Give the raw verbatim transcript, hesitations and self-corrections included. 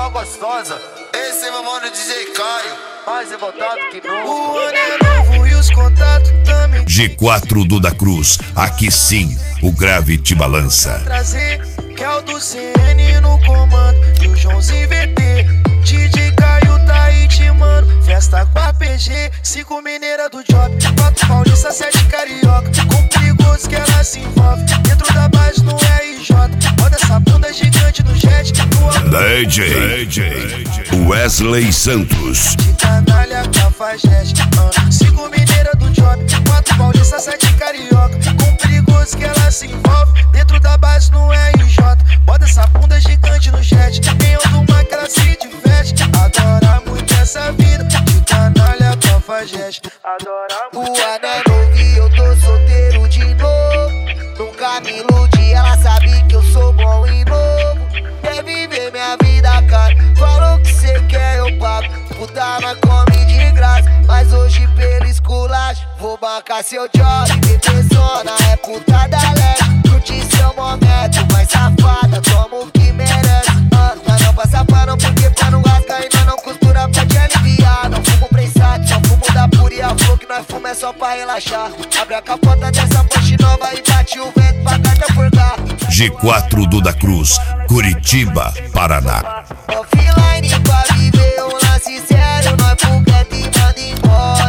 mó gostosa. Esse é meu mano D J Caio, mais revoltado que nunca. O ano é novo e os contatos também. G quatro Duda Cruz, aqui sim, o grave te balança. Trazer, que é o do C N no comando, e o Joãozinho V T. D J Caio tá aí te mano. Festa com a P G, cinco mineira do job, quatro paulista, sete carioca. Com perigoso que ela se envolve, dentro da base no R J. Roda essa bunda gigante no jet. D J, D J Wesley Santos. De canalha, cafajeste, uh. Cinco mineira do job, quatro paulista, sete carioca. Com perigoso que ela se envolve, dentro da base no R J. Bota essa bunda gigante no jet, quem anda uma que ela se diverte. Adora muito essa vida, de canalha, cafajeste. Adora muito. O ano é novo e eu tô solteiro de novo. Nunca me iludi, ela sabe que eu sou bom e novo. Quer viver minha vida, cara? Falou que cê quer, eu pago. Puta, mas come de graça. Mas hoje pelo esculacho vou bancar seu job. Bebê zona é puta da leste. Curte seu momento, mas safada, toma o que merece. Ah, mas não passa pano porque pano rasga e nós não costura pra te aliviar. Não fumo prensado, só fumo da pura e a flor que nós fuma é só pra relaxar. Abre a capota dessa ponte nova e bate o vento pra carta furgar. G quatro Duda Cruz, Curitiba, Paraná. Offline pra viver um lance sério, nós foguete e manda embora.